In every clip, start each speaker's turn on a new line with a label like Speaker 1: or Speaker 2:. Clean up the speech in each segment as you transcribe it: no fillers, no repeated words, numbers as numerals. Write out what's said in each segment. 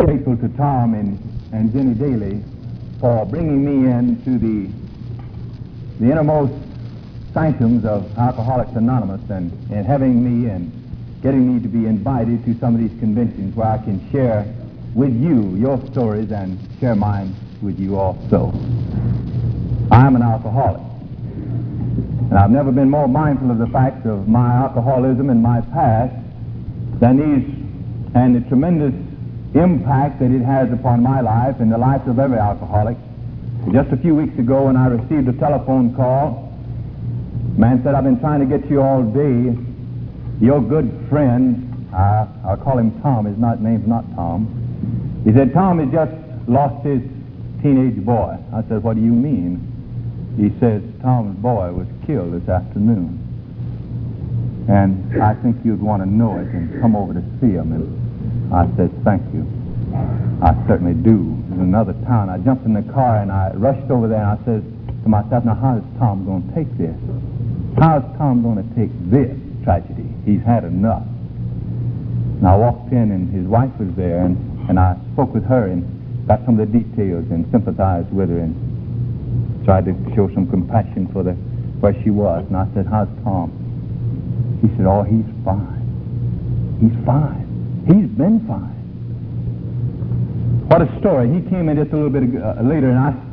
Speaker 1: grateful to Tom and Jenny Daly for bringing me into the innermost sanctums of Alcoholics Anonymous and having me and getting me to be invited to some of these conventions where I can share with you your stories and share mine with you also. I'm an alcoholic, and I've never been more mindful of the fact of my alcoholism and my past than these and the tremendous impact that it has upon my life and the life of every alcoholic. Just a few weeks ago when I received a telephone call, a man said, "I've been trying to get you all day. Your good friend," I'll call him Tom, his name's not Tom. He said, "Tom has just lost his teenage boy." I said, "What do you mean?" He says, "Tom's boy was killed this afternoon, and I think you'd want to know it and come over to see him." And I said, "Thank you. I certainly do." In another town, I jumped in the car and I rushed over there and I said to myself, "Now how's Tom going to take this? How's Tom going to take this tragedy? He's had enough." And I walked in and his wife was there and I spoke with her and got some of the details and sympathized with her and tried to show some compassion for where she was. And I said, "How's Tom?" He said, "Oh, he's fine. He's fine. He's been fine." What a story. He came in just a little bit later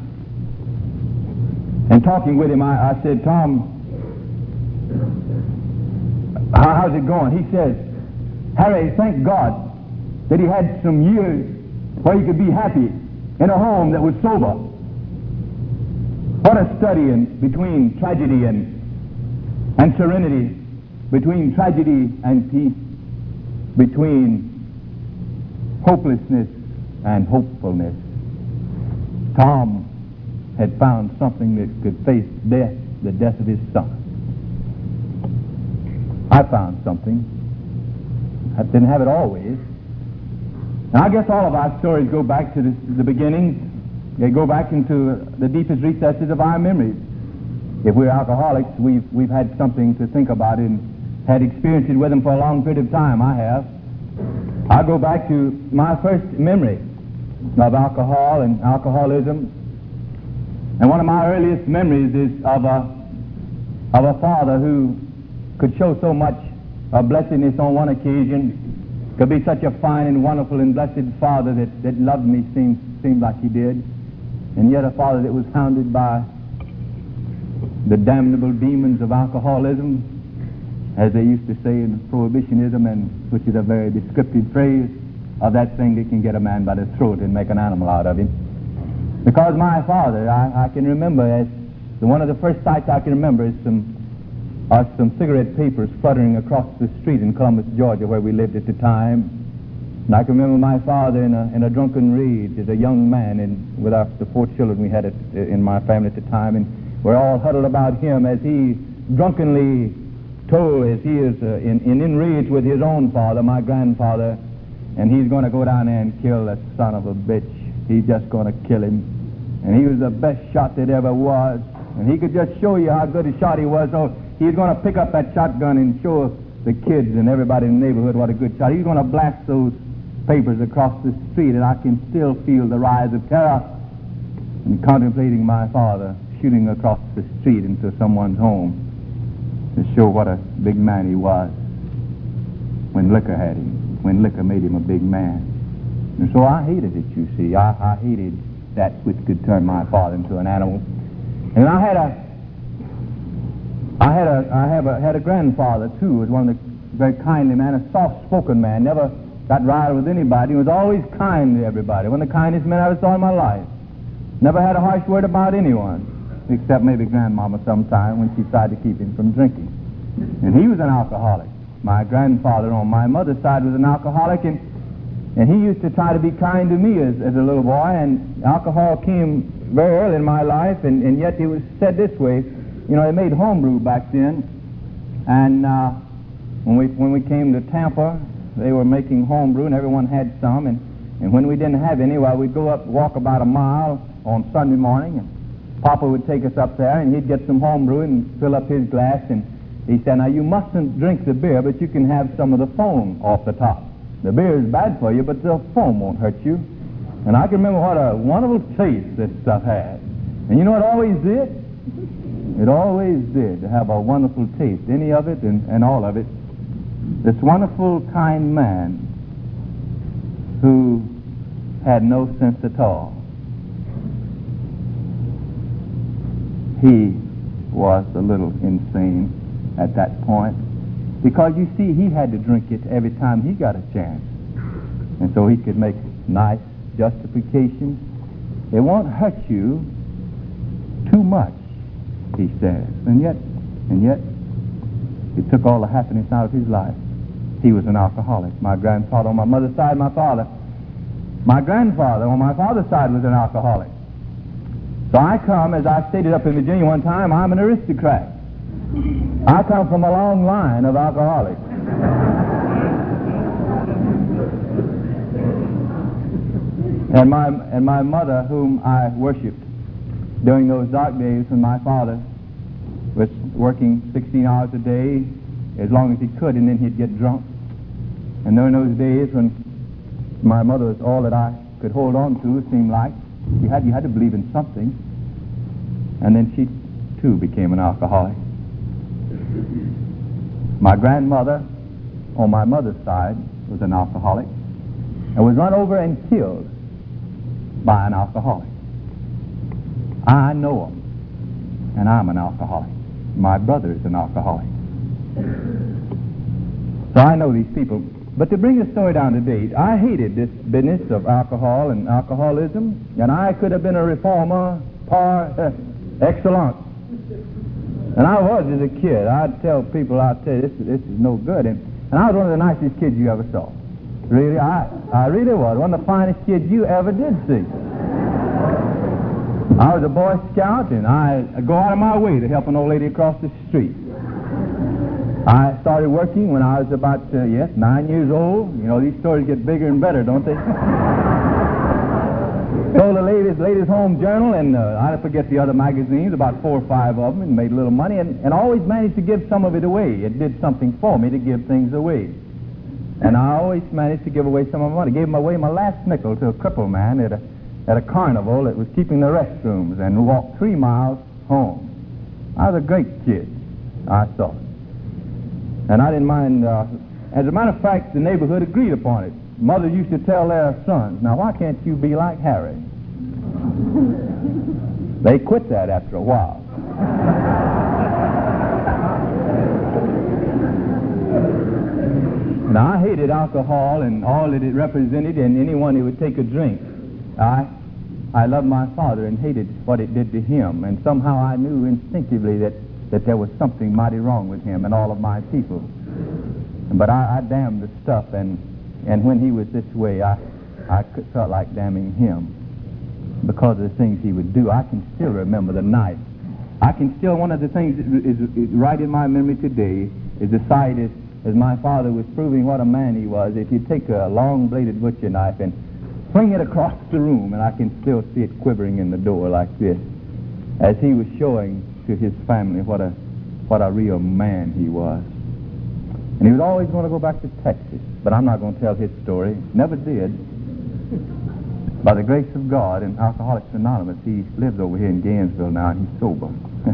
Speaker 1: and talking with him, I said, "Tom, how's it going?" He says, "Harry, thank God that he had some years where he could be happy in a home that was sober." What a study between tragedy and serenity, between tragedy and peace, between hopelessness and hopefulness. Tom had found something that could face death, the death of his son. I found something. I didn't have it always. And I guess all of our stories go back to the beginnings. They go back into the deepest recesses of our memories. If we're alcoholics, we've had something to think about and had experiences with them for a long period of time. I have. I go back to my first memory of alcohol and alcoholism. And one of my earliest memories is of a father who could show so much blessedness on one occasion, could be such a fine and wonderful and blessed father that loved me, seemed like he did, and yet a father that was hounded by the damnable demons of alcoholism, as they used to say in Prohibitionism, and which is a very descriptive phrase of that thing that can get a man by the throat and make an animal out of him. Because my father, I can remember, as one of the first sights I can remember is some cigarette papers fluttering across the street in Columbus, Georgia, where we lived at the time. And I can remember my father in a drunken rage as a young man, and with the 4 children we had in my family at the time, and we're all huddled about him as he drunkenly told, as he is in rage with his own father, my grandfather, and he's going to go down there and kill that son of a bitch. He's just going to kill him. And he was the best shot that ever was. And he could just show you how good a shot he was. So he's going to pick up that shotgun and show the kids and everybody in the neighborhood what a good shot. He's going to blast those papers across the street, and I can still feel the rise of terror in contemplating my father shooting across the street into someone's home to show what a big man he was when liquor had him, when liquor made him a big man. And so I hated it, you see. I hated that which could turn my father into an animal. And I had a grandfather too, was one of the very kindly man, a soft-spoken man, never got riled with anybody. He was always kind to everybody. One of the kindest men I ever saw in my life. Never had a harsh word about anyone, except maybe Grandmama sometime when she tried to keep him from drinking. And he was an alcoholic. My grandfather on my mother's side was an alcoholic, and he used to try to be kind to me as a little boy, and alcohol came very early in my life, and yet it was said this way. You know, they made homebrew back then, and when we came to Tampa, they were making homebrew, and everyone had some, and when we didn't have any, well, we'd walk about a mile on Sunday morning, and Papa would take us up there, and he'd get some homebrew and fill up his glass, and he said, "Now, you mustn't drink the beer, but you can have some of the foam off the top." The beer is bad for you, but the foam won't hurt you. And I can remember what a wonderful taste this stuff had. And you know what it always did? It always did have a wonderful taste, any of it and all of it. This wonderful, kind man who had no sense at all. He was a little insane at that point, because you see, he had to drink it every time he got a chance. And so he could make nice justifications. It won't hurt you too much, he says. And yet, it took all the happiness out of his life. He was an alcoholic. My grandfather on my mother's side, my grandfather on my father's side was an alcoholic. So I come, as I stated up in Virginia one time, I'm an aristocrat. I come from a long line of alcoholics. And my mother, whom I worshipped during those dark days when my father was working 16 hours a day as long as he could, and then he'd get drunk. And during those days when my mother was all that I could hold on to, it seemed like, you had to believe in something. And then she, too, became an alcoholic. My grandmother, on my mother's side, was an alcoholic and was run over and killed by an alcoholic. I know him, and I'm an alcoholic. My brother is an alcoholic. So I know these people. But to bring the story down to date, I hated this business of alcohol and alcoholism, and I could have been a reformer par excellence. And I was as a kid. I'd tell people, this is no good. And I was one of the nicest kids you ever saw. Really, I really was. One of the finest kids you ever did see. I was a Boy Scout, and I go out of my way to help an old lady across the street. I started working when I was about, 9 years old. You know, these stories get bigger and better, don't they? Sold the Ladies' Home Journal, and I forget the other magazines, about 4 or 5 of them, and made a little money, and always managed to give some of it away. It did something for me to give things away. And I always managed to give away some of my money. Gave away my last nickel to a crippled man at a carnival that was keeping the restrooms, and walked 3 miles home. I was a great kid, I thought. And I didn't mind, as a matter of fact, the neighborhood agreed upon it. Mothers used to tell their sons, now why can't you be like Harry? They quit that after a while. Now I hated alcohol and all that it represented, and anyone who would take a drink. I loved my father and hated what it did to him, and somehow I knew instinctively that there was something mighty wrong with him and all of my people. But I damned the stuff, and when he was this way, I felt like damning him because of the things he would do. I can still remember the night. One of the things that is right in my memory today is the sight as my father was proving what a man he was. If you take a long-bladed butcher knife and fling it across the room, and I can still see it quivering in the door like this, as he was showing to his family what a real man he was. And he was always going to go back to Texas, but I'm not going to tell his story. Never did. By the grace of God and Alcoholics Anonymous, he lives over here in Gainesville now, and he's sober.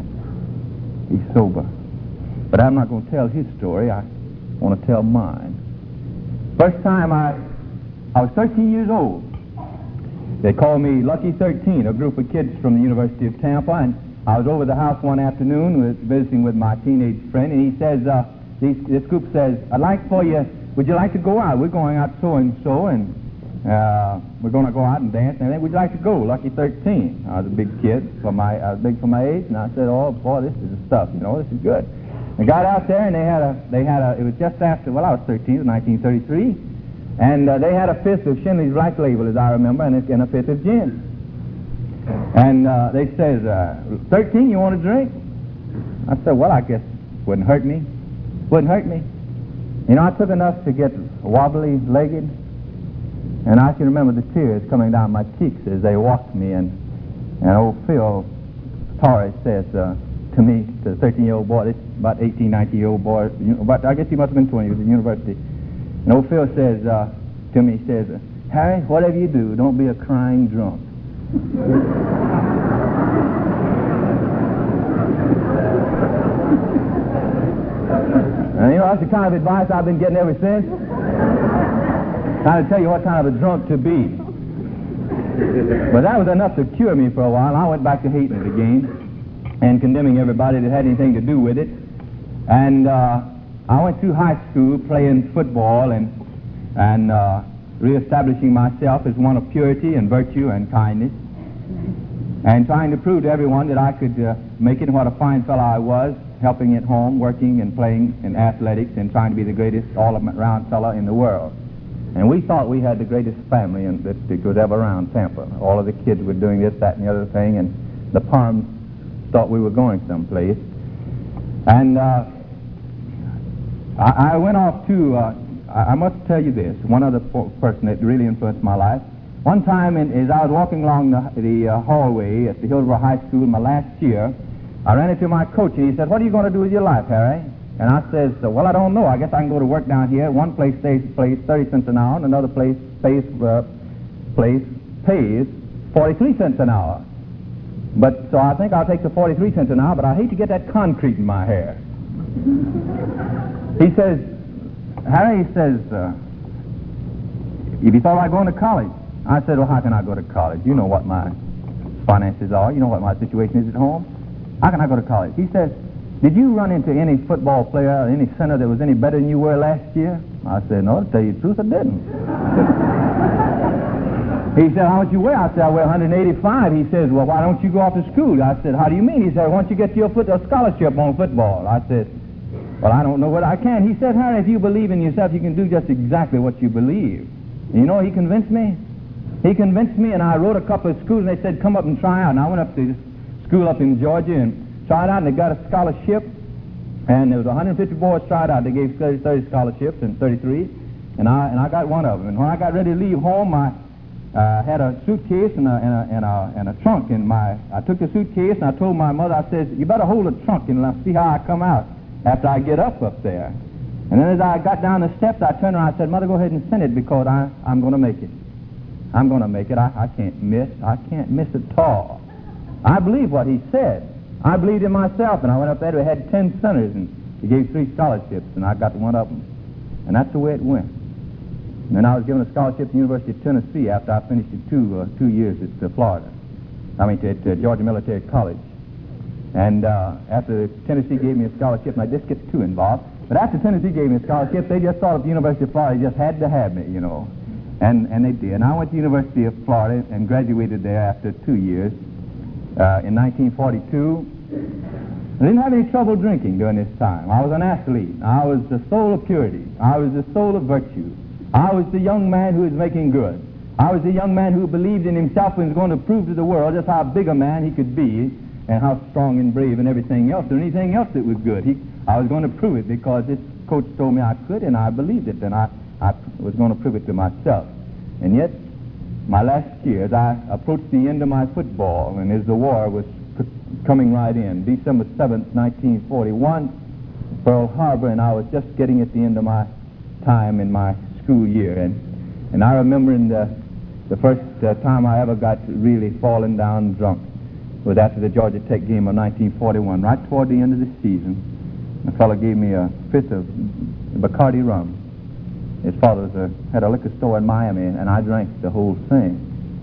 Speaker 1: He's sober. But I'm not going to tell his story. I want to tell mine. First time I was 13 years old. They called me Lucky 13, a group of kids from the University of Tampa, and I was over the house one afternoon visiting with my teenage friend, and he says, this group says, would you like to go out? We're going out so-and-so, and we're going to go out and dance, and then would you like to go? Lucky 13. I was a big kid, I was big for my age, and I said, oh boy, this is the stuff, this is good. I got out there, and it was just after, I was 13, it was 1933, and they had a fifth of Shinley's Black Label, as I remember, and a fifth of gin. And they says, 13, you want a drink? I said, well, I guess wouldn't hurt me. Wouldn't hurt me. I took enough to get wobbly-legged, and I can remember the tears coming down my cheeks as they walked me, and old Phil Torres says to me, to the 13-year-old boy, this about 18, 19-year-old boy, but I guess he must have been 20, he was in university. And old Phil says, to me. He says, Harry, whatever you do, don't be a crying drunk. And that's the kind of advice I've been getting ever since. Trying to tell you what kind of a drunk to be. But that was enough to cure me for a while. I went back to hating it again and condemning everybody that had anything to do with it. And I went through high school playing football and reestablishing myself as one of purity and virtue and kindness, and trying to prove to everyone that I could make it what a fine fellow I was, helping at home, working and playing in athletics, and trying to be the greatest all-around fellow in the world. And we thought we had the greatest family that was ever around Tampa. All of the kids were doing this, that, and the other thing, and the Parms thought we were going someplace. And I went off to, I must tell you this, one other person that really influenced my life. One time, as I was walking along the hallway at the Hillsborough High School my last year, I ran into my coach, and he said, "What are you going to do with your life, Harry?" And I says, "Well, I don't know. I guess I can go to work down here. One place pays 30 cents an hour, and another place pays 43 cents an hour. But so I think I'll take the 43 cents an hour, but I hate to get that concrete in my hair." He says, "Harry," he says, "if you thought about going to college." I said, "Well, how can I go to college? You know what my finances are. You know what my situation is at home. How can I go to college?" He says, "Did you run into any football player or any center that was any better than you were last year?" I said, "No, to tell you the truth, I didn't." He said, "How much you weigh?" I said, "I weigh 185. He says, "Well, why don't you go off to school?" I said, "How do you mean?" He said, "Why don't you get your a scholarship on football?" I said, "Well, I don't know what I can." He said, "Harry, if you believe in yourself, you can do just exactly what you believe." And you know, he convinced me. He convinced me, and I wrote a couple of schools, and they said, "Come up and try out." And I went up to this school up in Georgia and tried out, and they got a scholarship. And there was 150 boys tried out. They gave 30 scholarships and 33, and I got one of them. And when I got ready to leave home, I had a suitcase and a trunk in my. I took the suitcase and I told my mother, I said, "You better hold the trunk and I'll see how I come out after I get up there." And then as I got down the steps, I turned around and I said, "Mother, go ahead and send it because I'm going to make it. I'm going to make it. I can't miss. I can't miss at all." I believe what he said. I believed in myself, and I went up there. We had 10 centers, and he gave 3 scholarships, and I got one of them. And that's the way it went. And then I was given a scholarship to the University of Tennessee after I finished it 2 years at Florida. At Georgia Military College. And after Tennessee gave me a scholarship, and I just get 2 involved. But after Tennessee gave me a scholarship, they just thought at the University of Florida they just had to have me, you know. And they did. And I went to the University of Florida and graduated there after 2 years. In 1942. I didn't have any trouble drinking during this time. I was an athlete. I was the soul of purity. I was the soul of virtue. I was the young man who was making good. I was the young man who believed in himself and was going to prove to the world just how big a man he could be and how strong and brave and everything else, or anything else that was good. I was going to prove it because this coach told me I could, and I believed it, and I was going to prove it to myself. And yet, my last year, as I approached the end of my football, and as the war was coming right in, December 7th, 1941, Pearl Harbor, and I was just getting at the end of my time in my school year. And I remember in the first time I ever got really falling down drunk was after the Georgia Tech game of 1941. Right toward the end of the season, a fellow gave me a fifth of Bacardi rum. His father had a liquor store in Miami, and I drank the whole thing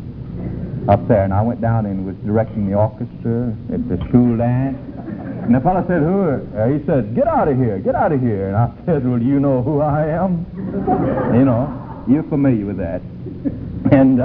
Speaker 1: up there. And I went down and was directing the orchestra at the school dance. And the fellow said, he said, "Get out of here, get out of here." And I said, "Well, you know who I am?" You know, you're familiar with that. And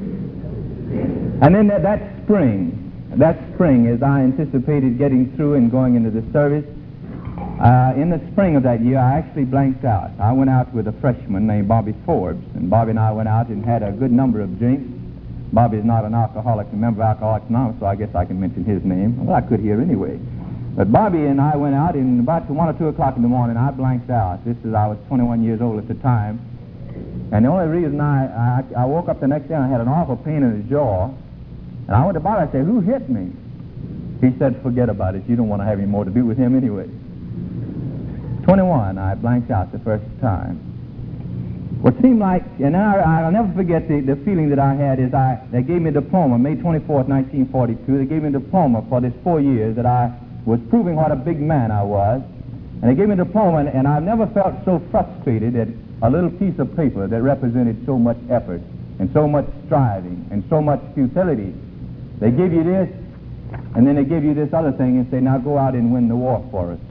Speaker 1: then that spring, as I anticipated getting through and going into the service, in the spring of that year, I actually blanked out. I went out with a freshman named Bobby Forbes, and Bobby and I went out and had a good number of drinks. Bobby's not an alcoholic, a member of Alcoholics Anonymous, so I guess I can mention his name. Well, I could here anyway. But Bobby and I went out, and about 1 or 2 o'clock in the morning, I blanked out. I was 21 years old at the time. And the only reason I woke up the next day and I had an awful pain in the jaw. And I went to Bobby, I said, "Who hit me?" He said, "Forget about it. You don't want to have any more to do with him anyway." 21, I blanked out the first time. What seemed like, and I'll never forget the feeling that I had is they gave me a diploma, May 24th, 1942. They gave me a diploma for this 4 years that I was proving what a big man I was. And they gave me a diploma, and I've never felt so frustrated at a little piece of paper that represented so much effort and so much striving and so much futility. They give you this, and then they give you this other thing and say, now go out and win the war for us.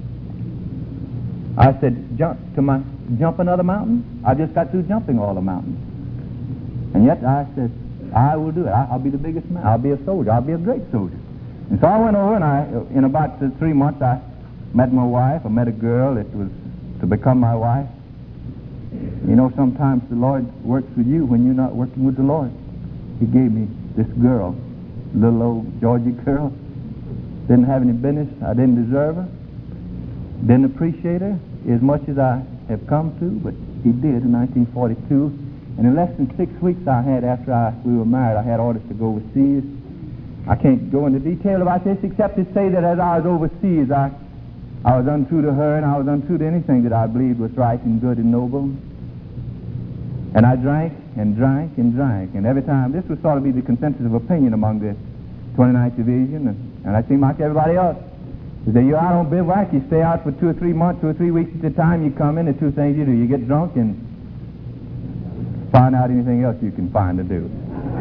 Speaker 1: I said, jump another mountain? I just got through jumping all the mountains. And yet I said, I will do it. I'll be the biggest man. I'll be a soldier. I'll be a great soldier. And so I went over, and in about 3 months, I met my wife. I met a girl that was to become my wife. You know, sometimes the Lord works with you when you're not working with the Lord. He gave me this girl, little old Georgie girl. Didn't have any business. I didn't deserve her. Didn't appreciate her as much as I have come to, but he did in 1942. And in less than 6 weeks after we were married, I had orders to go overseas. I can't go into detail about this except to say that as I was overseas, I was untrue to her, and I was untrue to anything that I believed was right and good and noble. And I drank and drank and drank. And every time, this would sort of be the consensus of opinion among the 29th Division, and I seemed like everybody else. They say, you're out on bivouac, you stay out for 2 or 3 months, 2 or 3 weeks at a time, you come in, the two things you do. You get drunk and find out anything else you can find to do.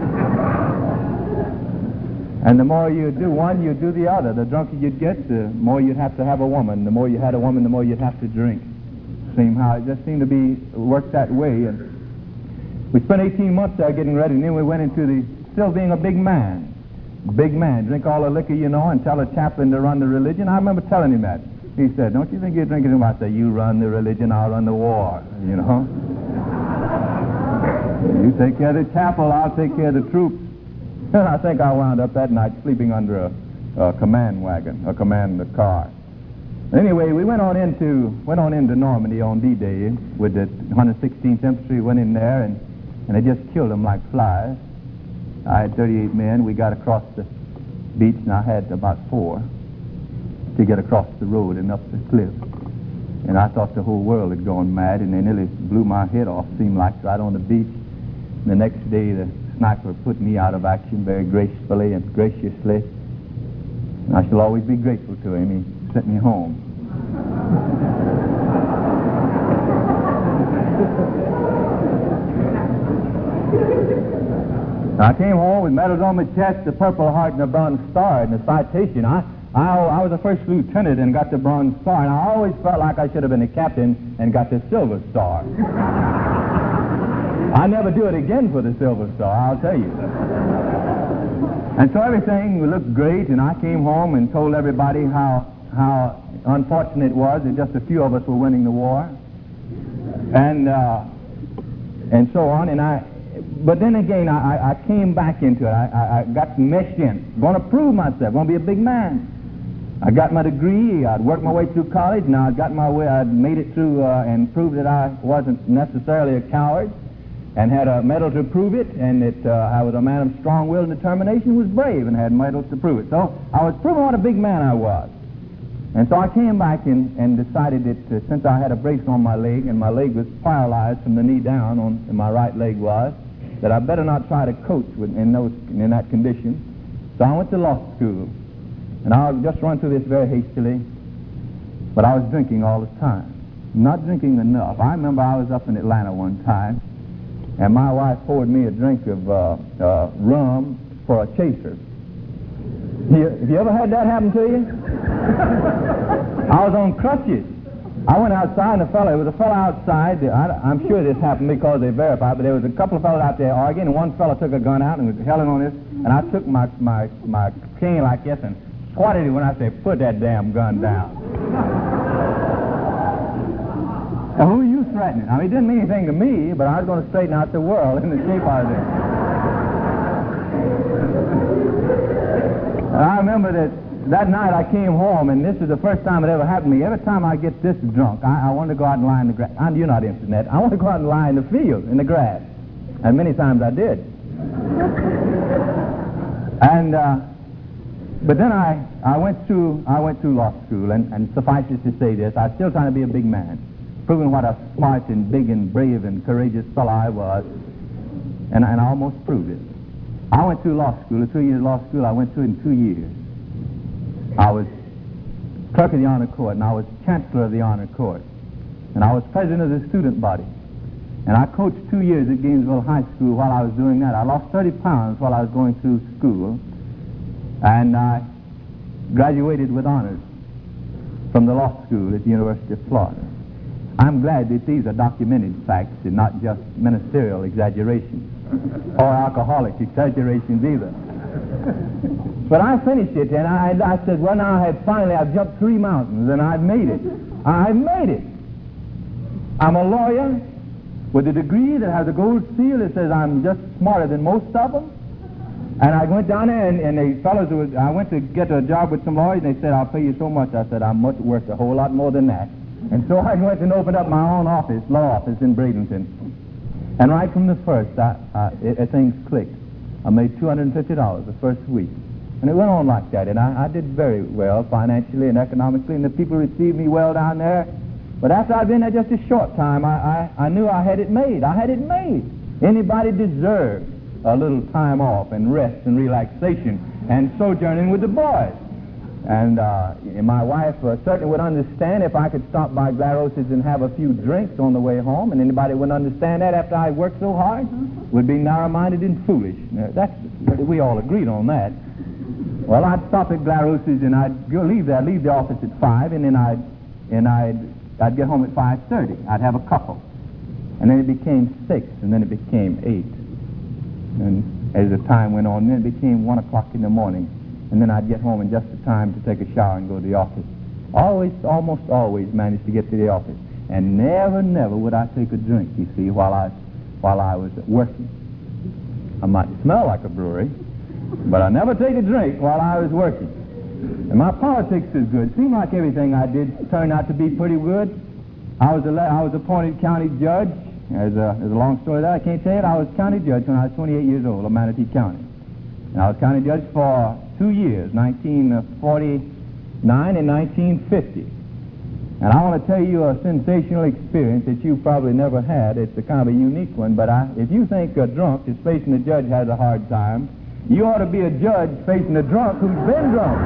Speaker 1: And the more you do one, you do the other. The drunker you'd get, the more you'd have to have a woman. The more you had a woman, the more you'd have to drink. It just seemed to be worked that way. And we spent 18 months there getting ready, and then we went into still being a big man. Big man, drink all the liquor you know and tell a chaplain to run the religion. I remember telling him that. He said, don't you think you're drinking too much? I said, you run the religion, I'll run the war, you know. You take care of the chapel, I'll take care of the troops. And I think I wound up that night sleeping under a command wagon, a command car. Anyway, we went on into Normandy on D-Day with the 116th Infantry. Went in there, and they just killed them like flies. I had 38 men. We got across the beach, and I had about 4 to get across the road and up the cliff. And I thought the whole world had gone mad, and they nearly blew my head off, seemed like, right on the beach. And the next day, the sniper put me out of action very gracefully and graciously. And I shall always be grateful to him. He sent me home. I came home with medals on my chest, the Purple Heart and the Bronze Star, and the citation. I was a first lieutenant and got the Bronze Star, and I always felt like I should have been a captain and got the Silver Star. I never do it again for the Silver Star, I'll tell you. And so everything looked great, and I came home and told everybody how unfortunate it was that just a few of us were winning the war, and so on. But then again, I came back into it. I got meshed in. Going to prove myself. Going to be a big man. I got my degree. I'd worked my way through college. Now I'd made it through and proved that I wasn't necessarily a coward, and had a medal to prove it, and that I was a man of strong will and determination, was brave, and had medals to prove it. So I was proving what a big man I was. And so I came back and decided that since I had a brace on my leg, and my leg was paralyzed from the knee down, and my right leg was, that I better not try to coach in that condition. So I went to law school. And I'll just run through this very hastily. But I was drinking all the time. Not drinking enough. I remember I was up in Atlanta one time, and my wife poured me a drink of rum for a chaser. Have you ever had that happen to you? I was on crutches. I went outside, and there was a fellow outside. I'm sure this happened because they verified, but there was a couple of fellows out there arguing, and one fellow took a gun out and was held on this, and I took my cane like this and swatted him when I said, put that damn gun down. Now, who are you threatening? I mean, it didn't mean anything to me, but I was going to straighten out the world in the shape I was in. And I remember that night I came home, and this is the first time it ever happened to me. Every time I get this drunk, I want to go out and lie in the grass. You're not interested in that. I want to go out and lie in the field, in the grass. And many times I did. And but then I went through law school, and suffice it to say this, I was still trying to be a big man. proving what a smart and big and brave and courageous fellow I was. And I almost proved it. I went through law school, a 3-year law school. I went through it in 2 years. I was clerk of the honor court, and I was chancellor of the honor court, and I was president of the student body. And I coached 2 years at Gainesville High School while I was doing that. I lost 30 pounds while I was going through school, and I graduated with honors from the law school at the University of Florida. I'm glad that these are documented facts and not just ministerial exaggerations or alcoholic exaggerations either. But I finished it, and I said, well, now I've jumped 3 mountains, and I've made it. I've made it. I'm a lawyer with a degree that has a gold seal that says I'm just smarter than most of them. And I went down there, and the fellows I went to get a job with some lawyers, and they said, I'll pay you so much. I said, I'm much worth a whole lot more than that. And so I went and opened up my own office, law office in Bradenton. And right from the first, things clicked. I made $250 the first week. And it went on like that. And I did very well financially and economically, and the people received me well down there. But after I'd been there just a short time, I knew I had it made. I had it made. Anybody deserved a little time off and rest and relaxation and sojourning with the boys. And my wife certainly would understand if I could stop by Glaros's and have a few drinks on the way home, and anybody wouldn't understand that after I worked so hard would be narrow-minded and foolish. We all agreed on that. Well, I'd stop at Glaros's and I'd leave the office at 5, and then I'd get home at 5:30. I'd have a couple, and then it became 6, and then it became 8, and as the time went on, then it became 1 o'clock in the morning. And then I'd get home in just the time to take a shower and go to the office. Almost always managed to get to the office. And never would I take a drink, you see, while I was working. I might smell like a brewery, but I never take a drink while I was working. And my politics is good. Seemed like everything I did turned out to be pretty good. I was appointed county judge. There's a long story there. I can't tell it. I was county judge when I was 28 years old of Manatee County. And I was county judge for 2 years, 1949 and 1950. And I want to tell you a sensational experience that you probably never had. It's a kind of a unique one, but if you think a drunk is facing a judge has a hard time, you ought to be a judge facing a drunk who's been drunk.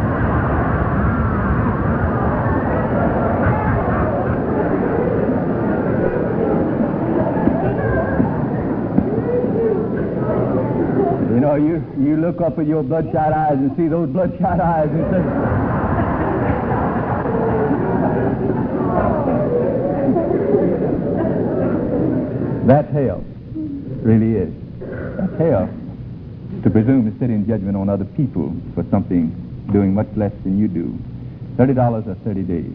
Speaker 1: You know, you look up at your bloodshot eyes and see those bloodshot eyes and say, that's hell. Really is. That's hell. To presume to sit in judgment on other people for something doing much less than you do. $30 or 30 days.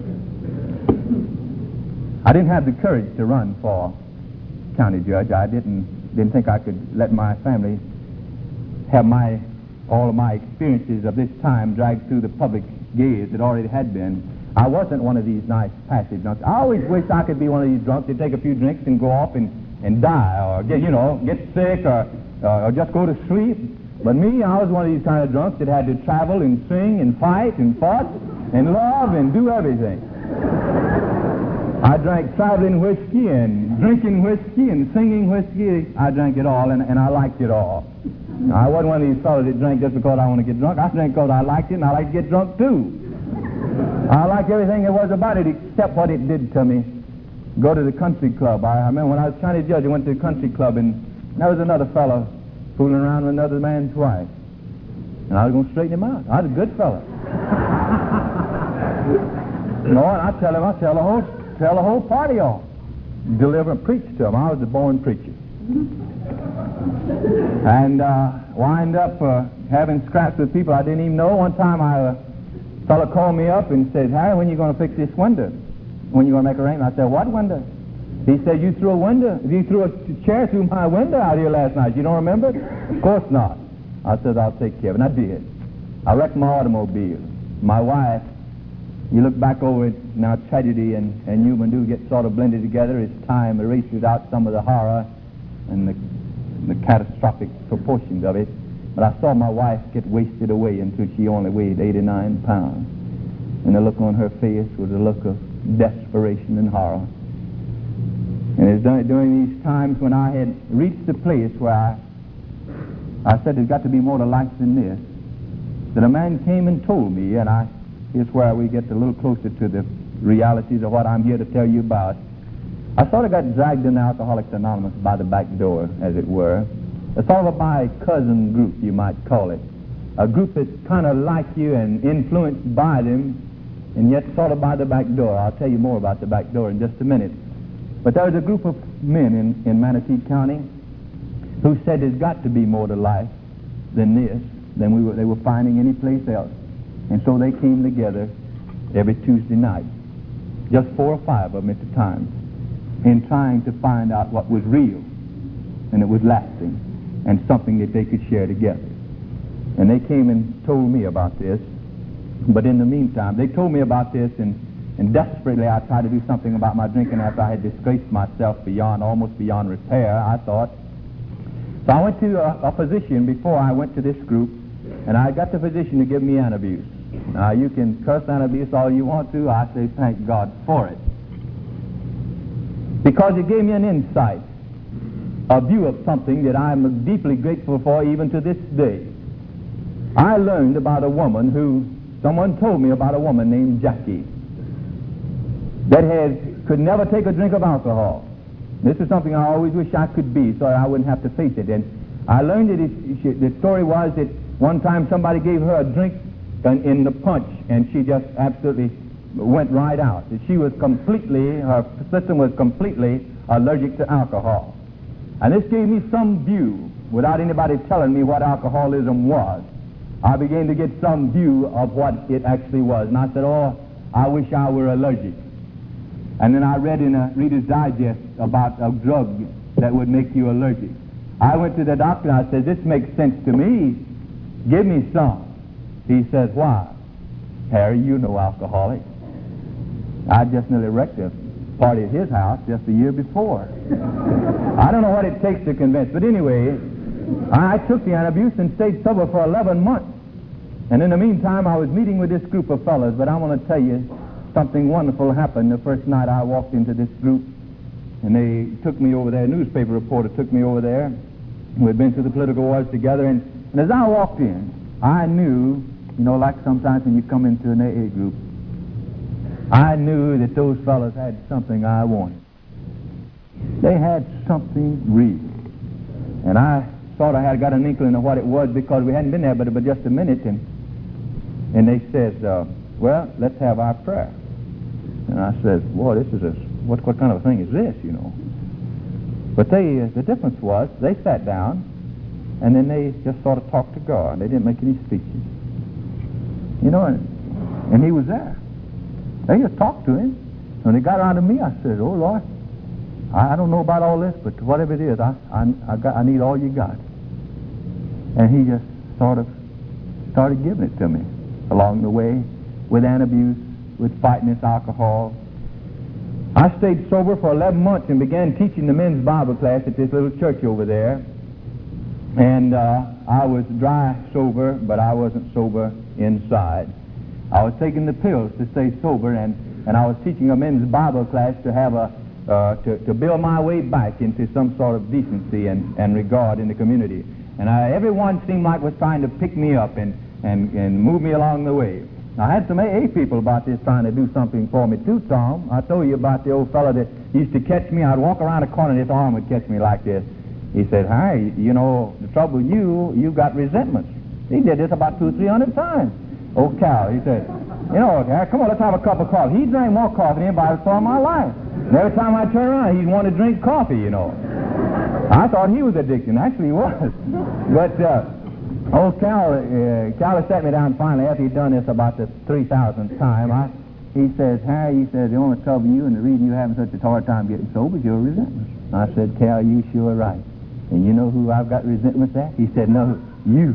Speaker 1: I didn't have the courage to run for county judge. I didn't think I could let my family have all of my experiences of this time dragged through the public gaze that already had been. I wasn't one of these nice passive drunks. I always wished I could be one of these drunks that take a few drinks and go off and die or get sick or just go to sleep. But me, I was one of these kind of drunks that had to travel and sing and fight and fuss and love and do everything. I drank traveling whiskey and drinking whiskey and singing whiskey. I drank it all, and I liked it all. I wasn't one of these fellows that drank just because I want to get drunk. I drank because I liked it, and I like to get drunk, too. I like everything there was about it except what it did to me. Go to the country club. I remember when I was county judge, I went to the country club, and there was another fellow fooling around with another man's wife. And I was going to straighten him out. I was a good fellow. No, and I tell the whole party off. Deliver and preach to him. I was a born preacher. And wind up having scraps with people I didn't even know. One time a fellow called me up and said, Harry, when are you going to fix this window? When are you going to make a arrangement? I said, what window? He said, you threw a chair through my window out here last night. You don't remember? Of course not. I said, I'll take care of it. And I did. I wrecked my automobile. My wife, you look back over it now, tragedy and human do get sort of blended together as time erases out some of the horror and the catastrophic proportions of it. But I saw my wife get wasted away until she only weighed 89 pounds. And the look on her face was a look of desperation and horror. And it's during these times when I had reached the place where I said there's got to be more to life than this, that a man came and told me, and here's where we get a little closer to the realities of what I'm here to tell you about. I sort of got dragged into Alcoholics Anonymous by the back door, as it were. It's sort of my cousin group, you might call it. A group that's kind of like you and influenced by them, and yet sort of by the back door. I'll tell you more about the back door in just a minute. But there was a group of men in Manatee County who said there's got to be more to life than this, than they were finding any place else. And so they came together every Tuesday night, just 4 or 5 of them at the time, in trying to find out what was real, and it was lasting, and something that they could share together. And they came and told me about this, but in the meantime, they told me about this, and desperately I tried to do something about my drinking after I had disgraced myself almost beyond repair, I thought. So I went to a physician before I went to this group, and I got the physician to give me antabuse. Now, you can curse antabuse all you want to. I say thank God for it, because it gave me an insight, a view of something that I'm deeply grateful for even to this day. I learned about a woman someone told me about a woman named Jackie that could never take a drink of alcohol. This is something I always wish I could be, so I wouldn't have to face it. And I learned that the story was that one time somebody gave her a drink in the punch, and she just absolutely went right out. Her system was completely allergic to alcohol. And this gave me some view, without anybody telling me what alcoholism was. I began to get some view of what it actually was. And I said, oh, I wish I were allergic. And then I read in a Reader's Digest about a drug that would make you allergic. I went to the doctor and I said, this makes sense to me. Give me some. He says, why? Harry, you know alcoholics. I just nearly wrecked a party at his house just the year before. I don't know what it takes to convince, but anyway, I took the antabuse and stayed sober for 11 months. And in the meantime, I was meeting with this group of fellows, but I want to tell you something wonderful happened the first night I walked into this group. And they took me over there, a newspaper reporter took me over there. We had been through the political wars together, and as I walked in, I knew, like sometimes when you come into an AA group, I knew that those fellows had something I wanted. They had something real. And I sort of had got an inkling of what it was, because we hadn't been there but just a minute, and they says, well, let's have our prayer. And I said, boy, what kind of a thing is this, But the difference was, they sat down, and then they just sort of talked to God. They didn't make any speeches. And he was there. They just talked to him. When they got around to me, I said, oh, Lord, I don't know about all this, but whatever it is, I need all you got. And he just sort of started giving it to me along the way, with antabuse, with fighting this alcohol. I stayed sober for 11 months and began teaching the men's Bible class at this little church over there. And I was dry sober, but I wasn't sober inside. I was taking the pills to stay sober, and I was teaching a men's Bible class to have to build my way back into some sort of decency and regard in the community. And everyone seemed like was trying to pick me up and move me along the way. I had some AA people about this trying to do something for me too, Tom. I told you about the old fellow that used to catch me. I'd walk around a corner and his arm would catch me like this. He said, "Hi, the trouble with you got resentments." He did this about 200 or 300 times. Old Cal, he said, Cal, come on, let's have a cup of coffee. He drank more coffee than anybody saw in my life. And every time I turn around, he'd want to drink coffee, I thought he was addicted. Actually, he was. But old Cal sat me down finally after he'd done this about the 3,000th time. He says, Harry, the only trouble you and the reason you having such a hard time getting sober is your resentment. I said, Cal, you sure are right. And you know who I've got resentments at? He said, no, you.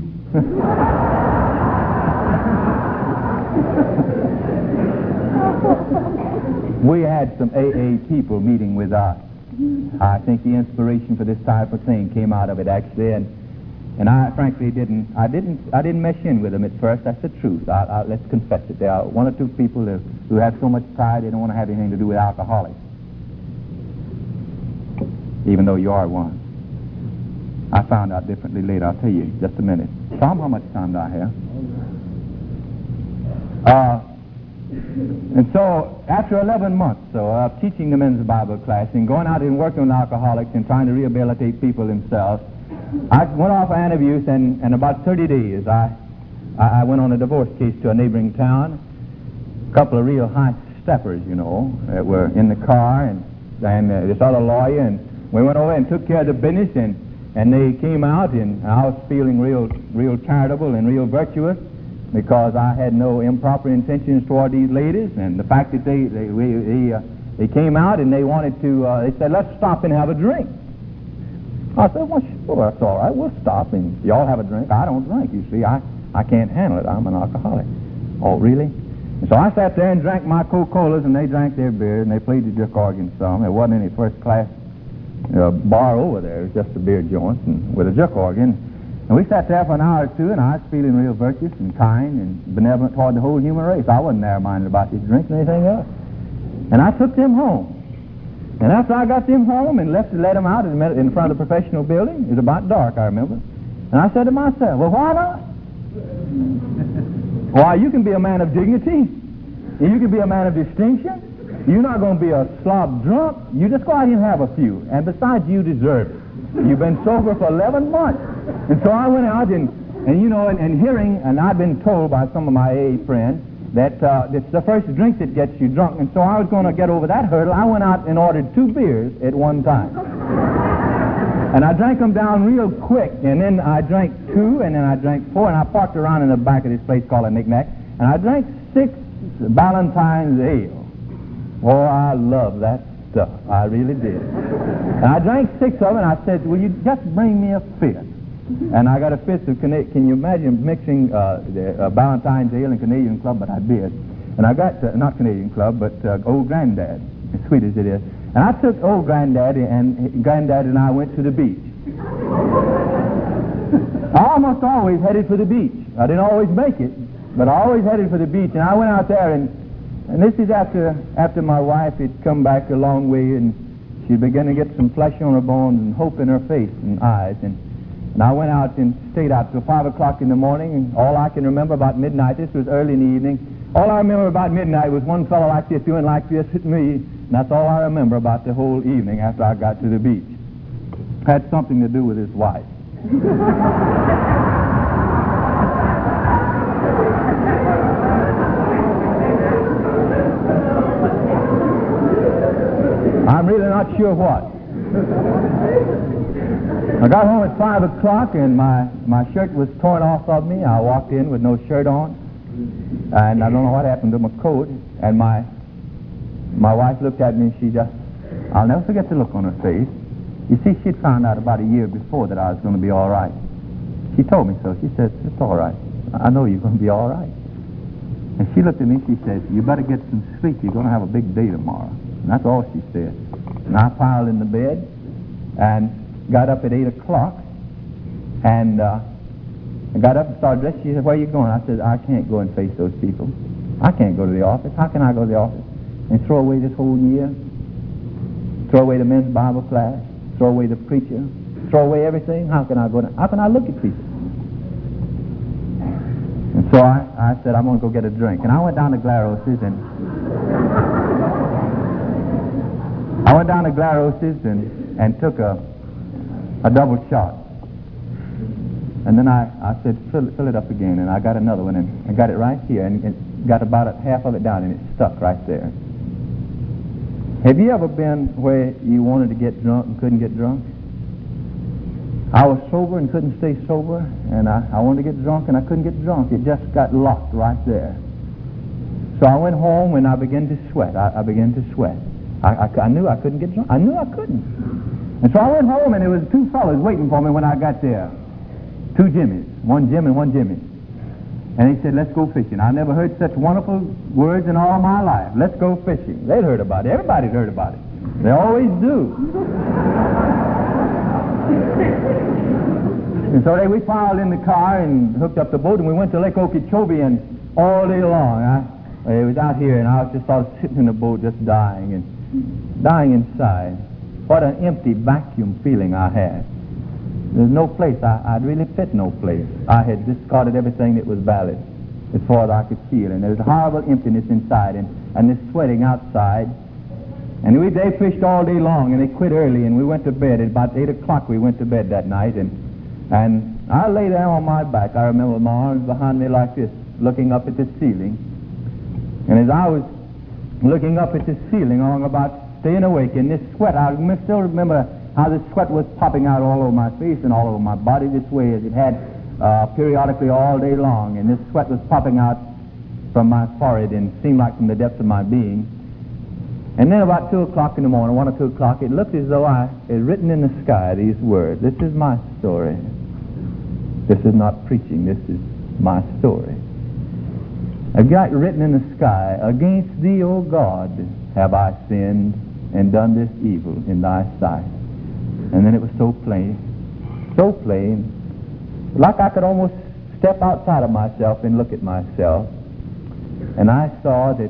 Speaker 1: We had some AA people meeting with us. I think the inspiration for this type of thing came out of it, actually, and I frankly didn't mesh in with them at first. That's the truth. Let's confess it. There are one or two people who have so much pride they don't want to have anything to do with alcoholics. even though you are one. I found out differently later. I'll tell you in just a minute. Tom, how much time do I have? And so, after 11 months of teaching the men's Bible class and going out and working with alcoholics and trying to rehabilitate people themselves, I went off for interviews, and in about 30 days, I went on a divorce case to a neighboring town. A couple of real high steppers, you know, that were in the car, and this other lawyer, and we went over and took care of the business, and they came out, and I was feeling real charitable and real virtuous, because I had no improper intentions toward these ladies, and the fact that they came out and they wanted to, they said, let's stop and have a drink. I said, well, sure, that's all right, we'll stop, and y'all have a drink. I don't drink, you see, I can't handle it, I'm an alcoholic. Oh, really? And so I sat there and drank my Coca-Colas, and they drank their beers, and they played the jerk organ some. There wasn't any first-class bar over there, it was just a beer joint and with a jerk organ. And we sat there for an hour or two, and I was feeling real virtuous and kind and benevolent toward the whole human race. I wasn't narrow-minded about this drink or anything else. And I took them home. And after I got them home and let them out in front of the professional building, it was about dark, I remember. And I said to myself, well, why not? Why, you can be a man of dignity. And you can be a man of distinction. You're not going to be a slob drunk. You just go out and have a few. And besides, you deserve it. You've been sober for 11 months. And so I went out and you know, and hearing, and I've been told by some of my AA friends that it's the first drink that gets you drunk. And so I was going to get over that hurdle. I went out and ordered 2 beers at one time. And I drank them down real quick. And then I drank 2, and then I drank 4, and I parked around in the back of this place called a Knick-Knack. And I drank 6 Ballantines Ale. Oh, I love that stuff. I really did. And I drank 6 of them, and I said, will you just bring me a 5th? And I got a 5th of Canadian. Can you imagine mixing Ballantines Ale and Canadian Club? But I did. And I got, not Canadian Club, but Old Granddad, as sweet as it is. And I took Old Granddad, and Granddad and I went to the beach. I almost always headed for the beach. I didn't always make it, but I always headed for the beach. And I went out there, and this is after my wife had come back a long way, and she began to get some flesh on her bones and hope in her face and eyes. And I went out and stayed out till 5 o'clock in the morning, and all I can remember about midnight, this was early in the evening, all I remember about midnight was one fellow like this doing like this at me, and that's all I remember about the whole evening after I got to the beach. It had something to do with his wife. I'm really not sure what. I got home at 5 o'clock, and my shirt was torn off of me. I walked in with no shirt on, and I don't know what happened to my coat. And my wife looked at me, and she just, I'll never forget the look on her face. You see, she'd found out about a year before that I was going to be all right. She told me so. She said, it's all right. I know you're going to be all right. And she looked at me, and she said, you better get some sleep. You're going to have a big day tomorrow. And that's all she said. And I piled in the bed and got up at 8 o'clock and got up and started dressing. She said, where are you going? I said, I can't go and face those people. I can't go to the office. How can I go to the office and throw away this whole year? Throw away the men's Bible class? Throw away the preacher? Throw away everything? How can I go? How can I look at people? And so I said, I'm going to go get a drink. And I went down to Glaros's and took a double shot. And then I said, fill it up again. And I got another one, and I got it right here, and got about half of it down, and it stuck right there. Have you ever been where you wanted to get drunk and couldn't get drunk? I was sober and couldn't stay sober, and I wanted to get drunk, and I couldn't get drunk. It just got locked right there. So I went home, and I began to sweat. I began to sweat. I knew I couldn't get drunk. I knew I couldn't. And so I went home, and there was 2 fellows waiting for me when I got there. 2 Jimmies. One Jim and one Jimmy. And he said, let's go fishing. I never heard such wonderful words in all my life. Let's go fishing. They'd heard about it. Everybody'd heard about it. They always do. And so we piled in the car and hooked up the boat, and we went to Lake Okeechobee, and all day long it was out here, and I was just sort of sitting in the boat just dying inside. what an empty vacuum feeling I had. There's no place. I'd really fit no place. I had discarded everything that was valid as far as I could feel, and there was a horrible emptiness inside and this sweating outside. And they fished all day long, and they quit early, and we went to bed. At about 8 o'clock we went to bed that night, and I lay there on my back. I remember with my arms behind me like this, looking up at the ceiling. And as I was looking up at the ceiling, along about staying awake in this sweat, I still remember how the sweat was popping out all over my face and all over my body this way, as it had periodically all day long. And this sweat was popping out from my forehead and seemed like from the depths of my being. And then about 2 o'clock in the morning, 1 or 2 o'clock, it looked as though I had written in the sky these words: "This is my story. This is not preaching. This is my story." I've got written in the sky, "Against thee, O God, have I sinned and done this evil in thy sight." And then it was so plain, like I could almost step outside of myself and look at myself. And I saw that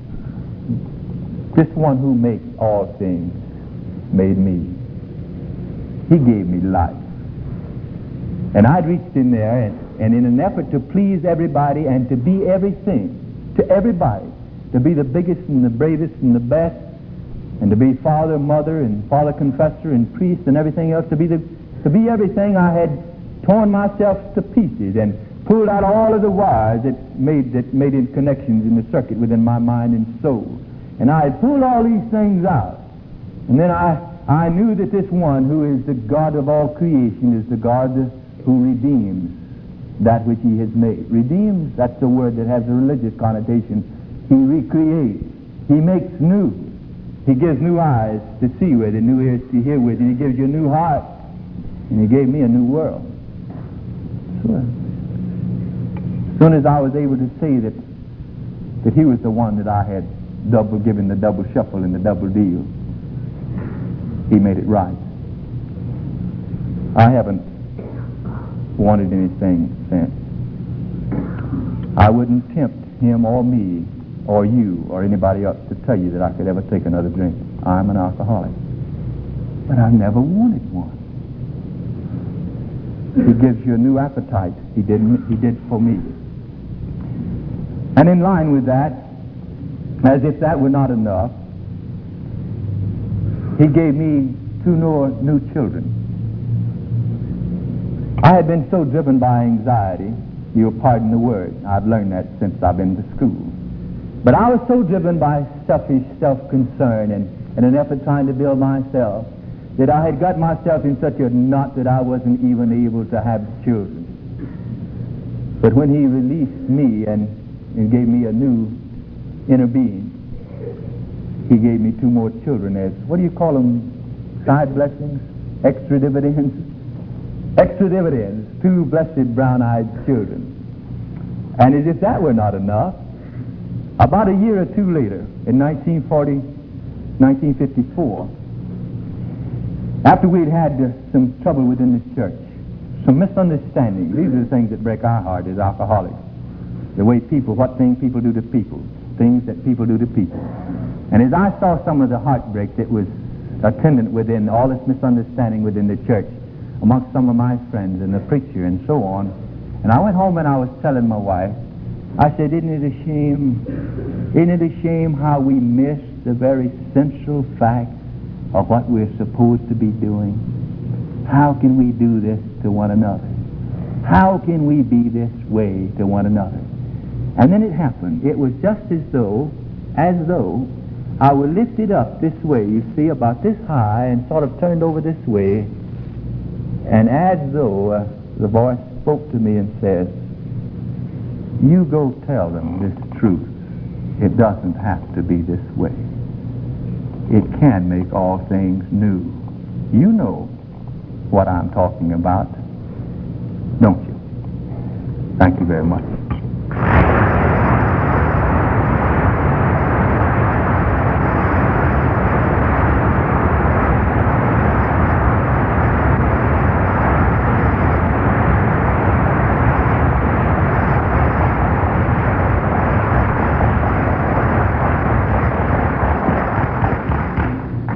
Speaker 1: this one who makes all things made me. He gave me life. And I'd reached in there, and in an effort to please everybody and to be everything to everybody, to be the biggest and the bravest and the best, and to be father, mother, and father confessor and priest and everything else, to be everything, I had torn myself to pieces and pulled out all of the wires that made in connections in the circuit within my mind and soul. And I had pulled all these things out. And then I knew that this one who is the God of all creation is the God who redeems that which he has made. Redeems, that's a word that has a religious connotation. He recreates. He makes new. He gives new eyes to see with and new ears to hear with, and he gives you a new heart. And he gave me a new world. So, as soon as I was able to say that he was the one that I had given the double shuffle and the double deal, he made it right. I haven't wanted anything since. I wouldn't tempt him or me or you or anybody else to tell you that I could ever take another drink. I'm an alcoholic. But I never wanted one. He gives you a new appetite. He did for me. And in line with that, as if that were not enough, he gave me 2 new children. I had been so driven by anxiety, you'll pardon the word, I've learned that since I've been to school. But I was so driven by selfish self-concern and an effort trying to build myself, that I had got myself in such a knot that I wasn't even able to have children. But when he released me and gave me a new inner being, he gave me 2 more children as, what do you call them, side blessings? Extra dividends? Extra dividends, 2 blessed brown-eyed children. And as if that were not enough, about a year or 2 later, in 1954, after we'd had some trouble within this church, some misunderstanding. These are the things that break our heart as alcoholics. The way what things people do to people, things that people do to people. And as I saw some of the heartbreak that was attendant within all this misunderstanding within the church, amongst some of my friends and the preacher and so on, and I went home and I was telling my wife, I said, isn't it a shame how we miss the very central fact of what we're supposed to be doing? How can we do this to one another? How can we be this way to one another? And then it happened. It was just as though I were lifted up this way, you see, about this high, and sort of turned over this way, and as though the voice spoke to me and said, you go tell them this truth. It doesn't have to be this way. It can make all things new. You know what I'm talking about, don't you? Thank you very much.